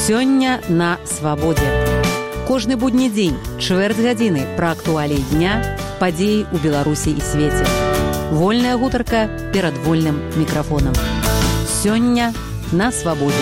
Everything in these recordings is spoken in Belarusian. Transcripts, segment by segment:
Сёння на свабодзе. Кожны будні дзень, чвэрць гадзіны пра актуаліі дня, падзеі ў Беларусі і свеце. Вольная гутарка перад вольным мікрафонам. Сёння на свабодзе.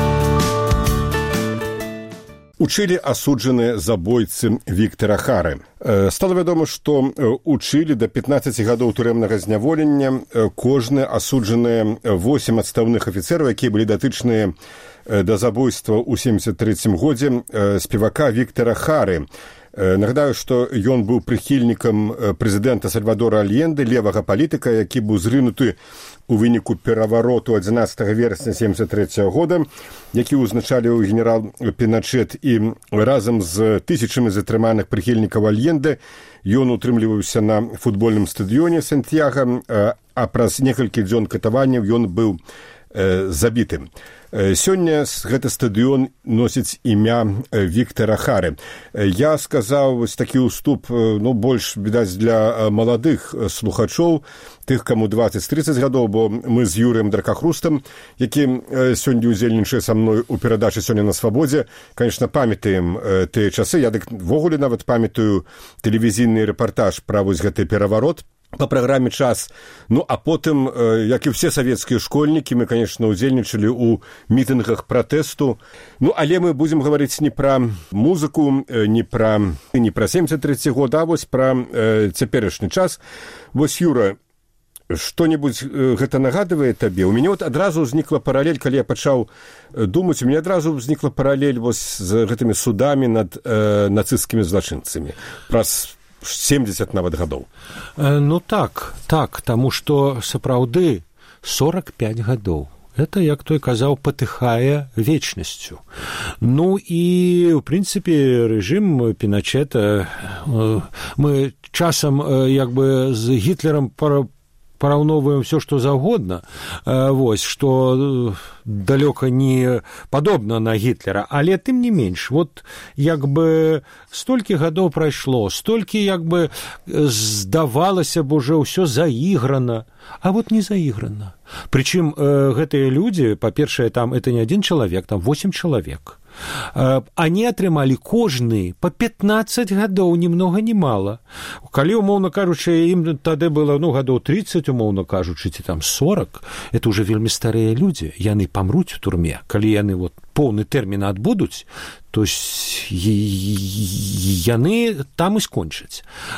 У Чылі асуджаны забойцы Віктара Хары. Стала вядома, што ў Чылі да 15 гадоў турэмнага зняволення кожны асуджаныя 8 адстаўных афіцэраў, якія былі датычныя да забойства ў 73 годзе спевака Віктара Хары. Нагадаю, што ён быў прыхільнікам прэзідэнта Сальвадора Альенде, левага палітыка, які быў зрынуты у выніку перавароту 11 верасня 73 года, які ўзначаліў генерал Піначет, і разам з тысячамі затрыманых прыхільнікаў Альенде ён утрымліваўся на футбольным стадыёне Сантьяга, а праз некалькі дзён катаванняў ён быў забітым. Сёння гэты стадыён носіць імя Віктара Хары. Я сказаў вось такі ўступ, больш, відаць, для маладых слухачоў, тых, каму 20-30 гадоў, бо мы з Юрыем Дракахрустам, які сёння удзельнічае са мной у перадачы «Сёння на свабодзе», конечно, памятаем тыя часы. Я дык ввогуле нават памятаю тэлевізійны рэпартаж пра вось гэты пераварот по праграме «Час». А потым, як і ўсе савецкія школьнікі, мы, конечно, удзельнічалі ў мітынгах пратэсту. Але мы будзем гаварыць не пра музыку, не пра 73 год, а вось пра цяперашні час. Вось, Юра, што-небудзь гэта нагадывае табе? У мяне адразу ўзнікла паралель, калі я пачаў думаць, у мяне адразу ўзнікла паралель вось з гэтымі судамі над нацысцкімі злачынцамі. Праз 70 нават гадоў. Так, таму што сапраўды 45 гадоў. Это, як той казаў, патыхае вечнасцю. І, ў прынцыпе, рэжым Піначета, мы часам, з Гітлерам параўноўваем ўсё, што заўгодна, што далёка не падобна на Гітлера, але тым не менш, столькі гадоў прайшло, столькі, здавалася б, уже ўсё заіграна, а не заіграна. Прычым гэтыя людзі, па-першае, там это не адзін чалавек, там 8 чалавек. Они атрымалі кожны по 15 гадоў, ни много ни мало. Калі, умоўна кажучы, ім тады было, гадоў 30, умоўна кажучы, ці там 40, это уже вельмі старыя людзі, яны памруць у турме. Калі яны поўны тэрмін адбудуць, то яны там і скончаць.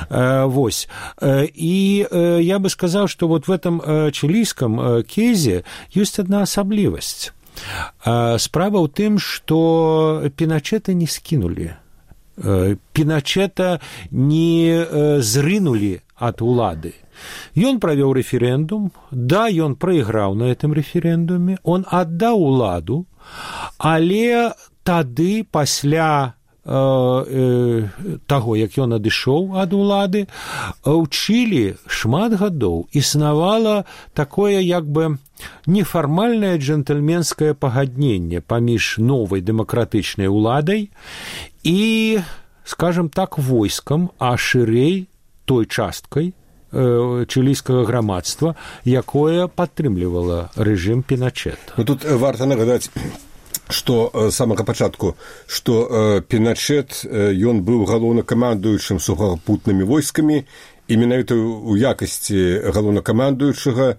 І я бы сказаў, што в этом чылійском кейзе ёсць адна асаблівасць. Справа ў тым, што Піначета не скінулі. Піначета не зрынулі ад улады. Ён правёў рэферэндум, ён прайграў на гэтым рэферэндуме, он аддаў уладу, але тады, пасля таго, як ён адышоў ад улады, у Чылі шмат гадоў існавала такое, нефармальнае джентльменскае пагадненне паміж новай дэмакратычнай уладай і, скажем так, войскам, а шырэй той часткай чылійскага грамадства, якое падтрымлівала рэжым Піначета. Тут варта нагадаць, што самага пачатку, што Піначет, ён быў галоўнакамандуючым сухапутнымі войскамі, і менавіта ў якасці галоўнакамандуючага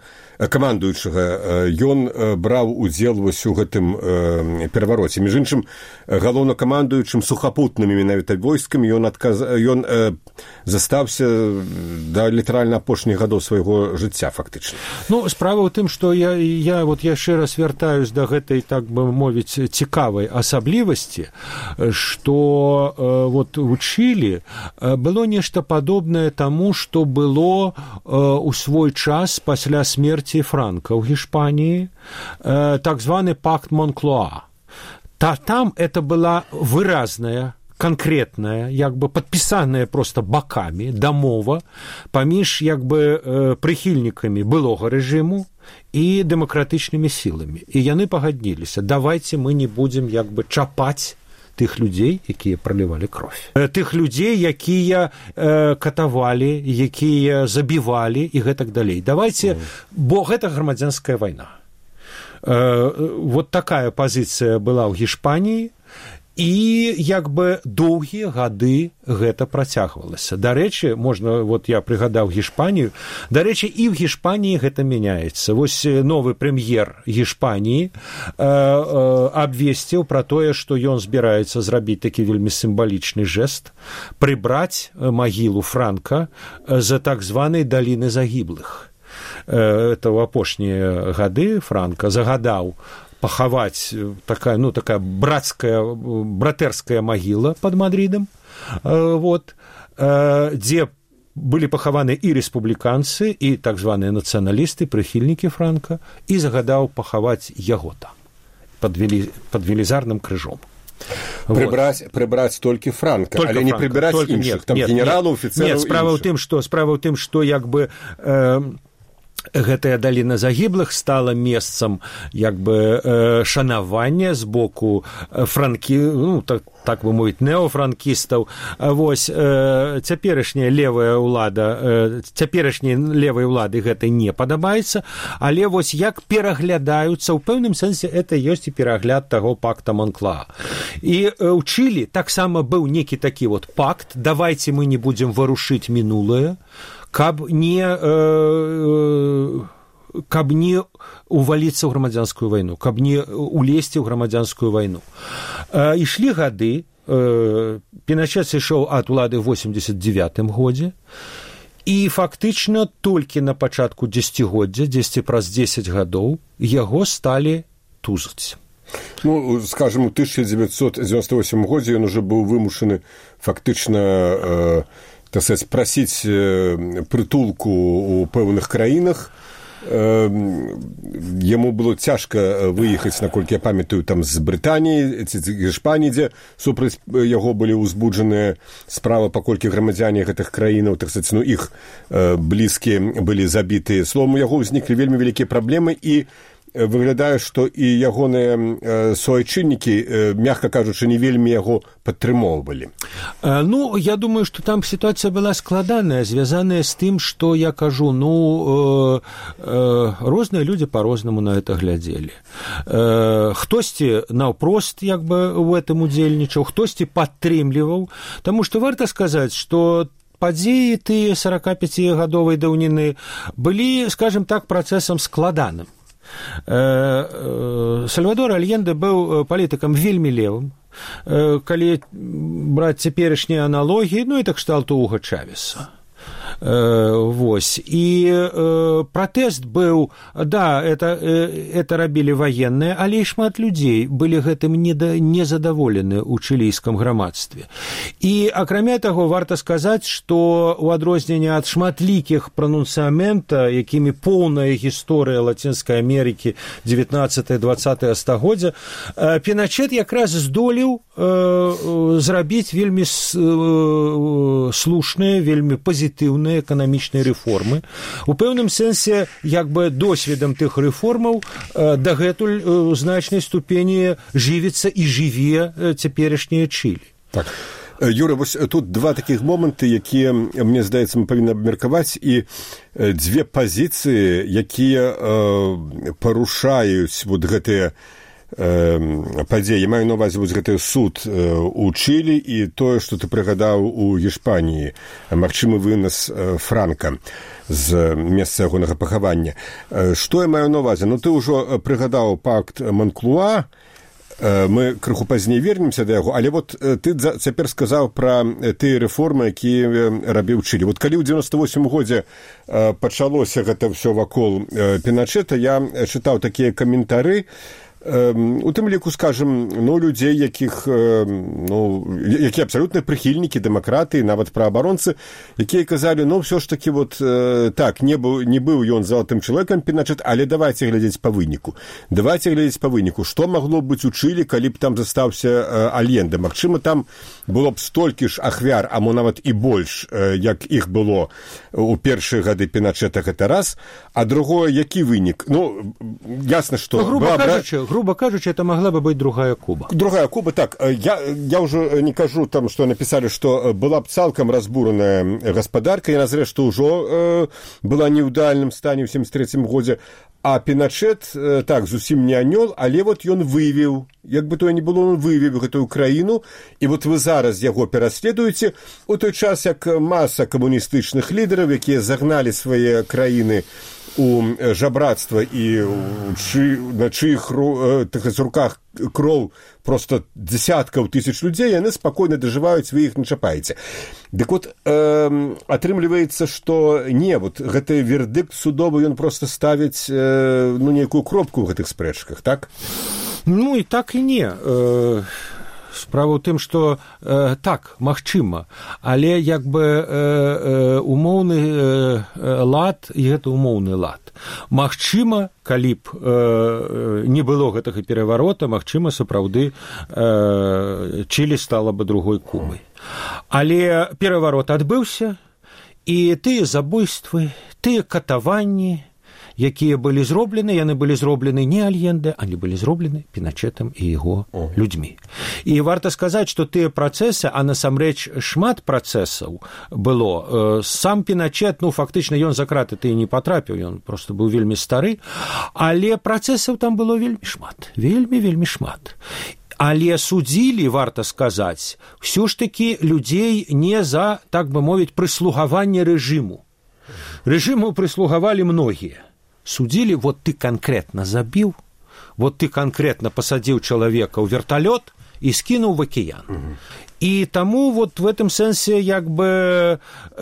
ён браў удзел вось у гэтым перавароце. Між іншым, галоўнакамандуючым сухапутнымі менавіта войскамі ён застаўся да літаральна апошніх гадоў свайго жыцця, фактычна. Справа ў тым, што я яшчэ раз вяртаюсь да гэтай, так бы мовіць, цікавай асаблівасці, што у Чылі было нешта падобнае таму, што было у свой час пасля смерці Франка ў Гішпаніі, так званы пакт Монклуа. Там это была выразная, конкретная, падпісаная просто бакамі дамова паміж прыхільнікамі былога рэжыму і дэмакратычнымі сіламі. І яны пагадніліся, давайце мы не будзем чапаць тых людзей, якія пралівалі кровь. Тых людзей, якія катавалі, якія забівалі і гэтак далей. Давайце, бо гэта грамадзянская вайна. Вот такая пазіцыя была ў Гішпаніі, і як бы доўгія гады гэта працягвалася. Дарэчы, можна, вот я прыгадаў Гішпанію, дарэчы, і ў Гішпаніі гэта мяняецца. Вось новы прэм'ер Гішпаніі абвесціў пра тое, што ён збіраецца зрабіць такі вельмі сімвалічны жэст, прыбраць магілу Франка з так званай даліны загіблых. Это ў апошнія гады Франка загадаў пахаваць такая братэрская магіла под Мадридам, вот, дзе былі пахаваны і рэспубліканцы, і так званыя нацыяналісты, прыхільнікі Франка, і загадаў пахаваць яго там под велізарным крыжом. Прыбраць толькі Франка, але не прыбіраць іншых, там генералаў, офіцераў. Нет, справа ў тым, што як бы гэтая даліна загіблых стала месцам як бы шанавання з боку так бы мовіць, неофранкістаў. Вось цяперашняй левай улады гэта не падабаецца, але вось як пераглядаюцца, ў пэўным сэнсе это ёсць і перагляд таго пакта Монклаа. І ў Чылі таксама быў некі такі вот пакт, давайце мы не будзем варушыць мінулае, каб не уваліцца ў грамадзянскую вайну, каб не улезці ў грамадзянскую вайну. Ішлі гады, Піначэт сышоў ад улады ў 89-м годзе, і фактычна толькі на пачатку дзесяцігоддзя, дзесьці праз 10 гадоў, яго сталі тузаць. Ну, скажем, у 1998 годзе ён уже быў вымушаны фактычна так сказать, прасіць прытулку ў пэўных краінах. Яму было цяжка выехаць, наколькі я памятаю, там з Брытаніі ці з Іспаніі, дзе супраць яго былі ўзбуджаныя справы, паколькі грамадзяне гэтых краінаў, так сказать, ну, іх блізкія былі забітыя. Словам, у яго ўзніклі вельмі вялікія праблемы, і выглядае, што і ягоныя суайчыннікі, мягка кажучы, не вельмі яго падтрымоўвалі. Ну, я думаю, што там сітуацыя была складаная, звязаная з тым, што я кажу, розныя людзі па-рознаму на гэта глядзелі. Хтосьці наўпрост як бы ў гэтым удзельнічаў, хтосьці падтрымліваў, таму што варта сказаць, што падзеі тыя 45-гадовай даўніны былі, скажем так, працэсам складаным. Сальвадор Альенде быў палітыкам вельмі левым, калі браць цяперашнія аналогіі, ну і так кшталту Уга Чавеса. Вось. І пратэст быў, да, это рабілі ваенныя, але і шмат людзей былі гэтым незадаволены ў чылійскім грамадстве. І, акрамя таго, варта сказаць, што ў адрозненне ад шматлікіх пранунцыямента, якімі поўная гісторыя Лацінскай Амерыкі 19-20 стагоддзя, Піначэт якраз здолеў зрабіць вельмі слушныя, вельмі пазітыўныя эканамічныя рэформы. У пэўным сэнсе, як бы досведам тых рэформаў дагэтуль у значнай ступені жывіцца і жыве цяперашняе Чылі. Так. Юра, вось тут два такіх моманты, якія, мне здаецца, мы павінны абмеркаваць, і дзве пазіцыі, якія парушаюць вот гэтыя падзеі. Я маю на ўвазе вось гэты суд у Чылі і тое, што ты прыгадаў у Іспаніі, магчымы вынас Франка з месца ягонага пахавання. Што я маю на ўвазе? Ну, ты ўжо прыгадаў пакт Монклуа, мы крыху пазней вернемся да яго, але вот ты цяпер сказаў пра тыя рэформы, якія рабіў Чылі. Вот калі ў 98 годзе пачалося гэта ўсё вакол Піначэта, я чытаў такія каментары, у тым ліку, скажем, людзей, якія абсалютна прыхільнікі дэмакраты, нават праабаронцы, якія казалі, ўсё ж такі вот так, не быў ён залатым чалавекам Піначэт, але давайце глядзець па выніку. Што магло быць у Чылі, калі б там застаўся Альенде? Магчыма, там было б столькі ж ахвяр, а мо нават і больш, як іх было у першыя гады Піначэта, гэта раз, а другое, які вынік? Ясна, што... Грубо кажучы, грубо кажучи, это могла бы быть другая Куба. Другая Куба, так, я уже не кажу там, что написали, что была б цалкам разбураная гаспадарка, яна зрэшты ўжо была не ў дальнім стане ў 73-м годзе, а Піначэт, так, зусім не анёл, але вот ён вывеў, як бы то не было, он вывеў гэтую краіну, і вот вы зараз яго пераследуеце у той час, як маса камуністычных лідараў, якія загналі свае краіны у жабрацтва і на чыіх руках кроў просто десяткаў тысяч людзей, яны спакойна дажываюць, вы іх не чапаеце. Дык вот атрымліваецца, што не, вот гэты вердыкт судовы, ён просто ставіць нейкую кропку ў гэтых спрэчках, так? Ну і так і не. Справа ў тым, што так, магчыма, але як бы умоўны лад, і гэта умоўны лад. Магчыма, калі б не было гэтага пераварота, магчыма, сапраўды Чылі стала бы другой Кубай. Але пераварот адбыўся, і тыя забойствы, тыя катаванні, якія былі зроблены, яны былі зроблены не Альенде, они былі зроблены Піначэтам і яго людзьмі. І варта сказаць, што тыя працэсы, а насамрэч шмат працэсаў было. Сам Піначэт, ну, фактычна, ён за краты ты не патрапіў, ён просто быў вельмі стары, але працэсаў там было вельмі шмат, вельмі шмат. Але судзілі, варта сказаць, ўсё ж такі людзей не за, так бы мовіць, прыслугаванне рэжыму. Рэжыму прыслугавалі многія. Судзілі, вот ты канкрэтна забіў, вот ты канкрэтна пасадзіў чалавека ў верталёт і скінуў в акіян. І таму вот в этом сэнсе як бы,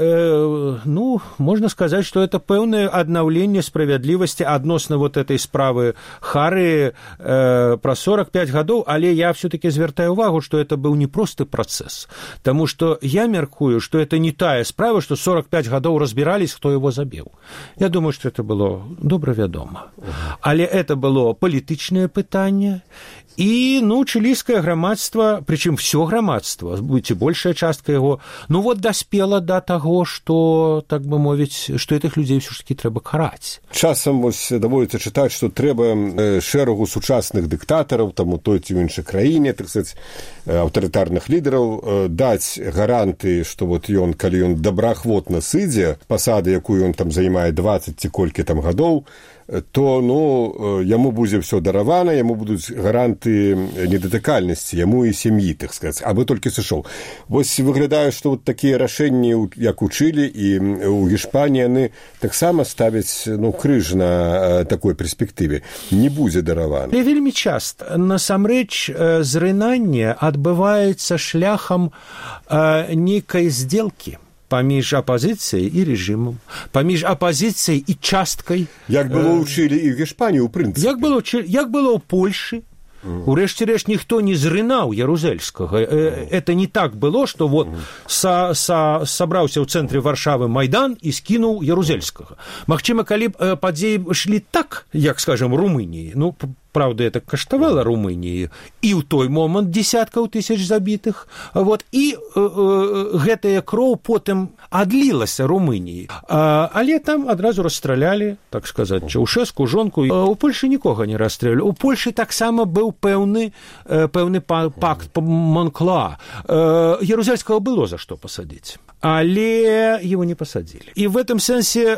ну, можно сказать, что это пэўнае аднаўленне справядлівасці адносна вот этой справы Хары про 45 гадоў, але я все-таки звяртаю увагу, что это быў не просты працэс, тому что я меркую, что это не тая справа, что 45 гадоў разбирались, хто его забіў. Я думаю, что это было добра вядома. Але это было палітычнае пытанне, і, ну, чылійскае грамадства, прычым всё грамадства, будзе большая частка яго, ну, вот даспела да таго, што, так бы мовіць, што гэтых людзей ўсё ж такі трэба караць. Часам вось даводзіцца чытаць, што трэба шэрагу сучасных дыктатараў, там у той ці ў іншай краіне, так сказаць, аўтарытарных лідараў даць гаранты, што вот ён, калі ён добраахвотна сыдзе, пасады, якую ён там займае 20 ці колькі там гадоў, то, ну, яму будзе ўсё даравана, яму будуць гаранты недатыкальнасці, яму і сям'і, так сказаць, абы толькі сышоў. Вось выглядае, што вот такія рашэнні, як у Чылі і ў Гішпаніі, яны таксама ставяць, ну, крыж на такой перспектыве. Не будзе даравана. Але вельмі часта, насамрэч, зрынанне адбываецца шляхам нейкай здзелкі паміж апазіцыяй і рэжымам, паміж апазіцыяй і часткай. Як было ў Чылі і ў Гішпаніі, у прынцыпе. Як было ў Польшы. Урэшце-рэшт ніхто не зрынаў Ярузельскага. Это не так было, што вот сабраўся ў цэнтры Варшавы Майдан і скінуў Ярузельскага. Магчыма, калі б падзеі шлі так, як, скажем, Румыніі, ну, правда, это каштавала Румынии, і ў той момант десяткаў тысяч забітых, вот, і гэтая кроў потым адлілася Румыніі. Але там адразу расстралялі, так сказаць, Чаўшэску, жонку. У Польшы нікога не расстралялі. У Польшы таксама быў пэўны пакт Монклуа. Ярузельскага было за што пасадзіць, але его не посадили. И в этом сенсе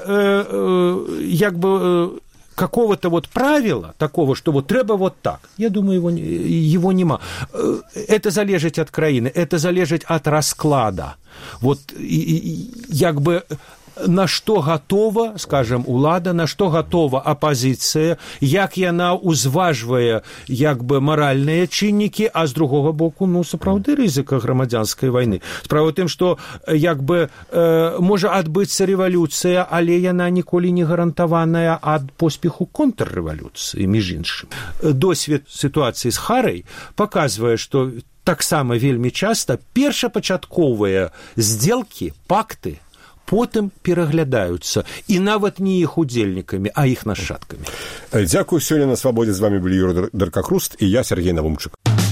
як бы какого-то вот правила такого, что вот треба вот так, я думаю, его нема. Это залежить от краины, это залежить от расклада. Вот як бы на што гатова, скажем, улада, на што гатова апазіцыя, як яна ўзважвае як бы маральныя чыннікі, а з другога боку, ну, сапраўды рызыка грамадзянскай вайны. Справа ў тым, што як бы можа адбыцца рэвалюцыя, але яна ніколі не гарантаваная ад поспеху контррэвалюцыі, між іншым. Досвед сітуацыі з Харай паказвае, што таксама вельмі часта першапачатковыя здзелкі, пакты потым пераглядаюцца, і нават не іх удзельнікамі, а іх нашчадкамі. Дзякую. Сёння на Свабодзе з вами былі Юрый Даркахруст і я, Сергей Навумчык.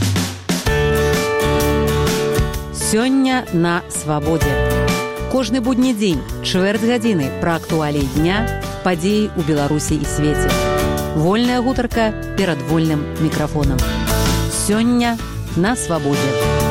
Сёння на Свабодзе. Кожны будні дзень, чвэрць гадзіны пра актуаліі дня, падзеі ў Беларусі і свеце. Вольная гутарка перад вольным мікрафонам. Сёння на свабодзе.